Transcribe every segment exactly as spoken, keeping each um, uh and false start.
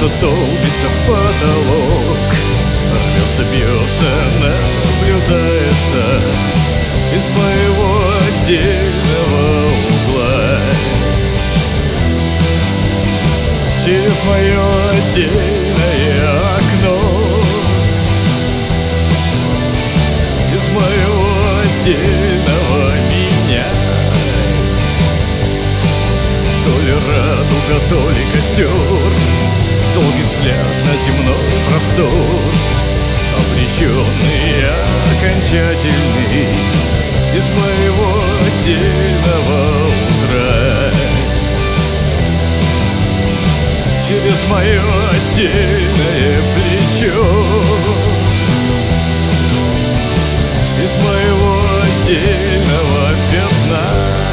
Солнце долбится в потолок, рвется, бьется, наблюдается из моего отдельного угла. Через мое отдельное окно, из моего отдельного меня. То ли радуга, то ли костер, долгий взгляд на земной простор, обреченный, окончательный, из моего отдельного утра. Через мое отдельное плечо, из моего отдельного пятна.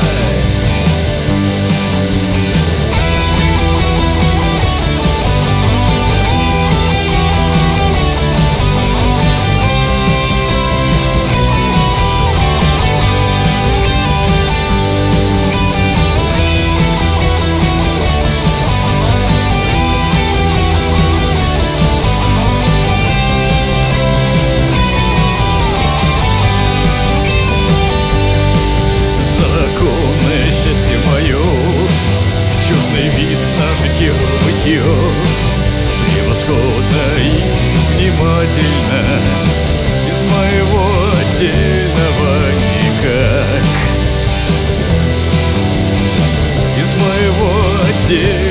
Превосходно и внимательно, из моего отдельного никак, из моего отдельного.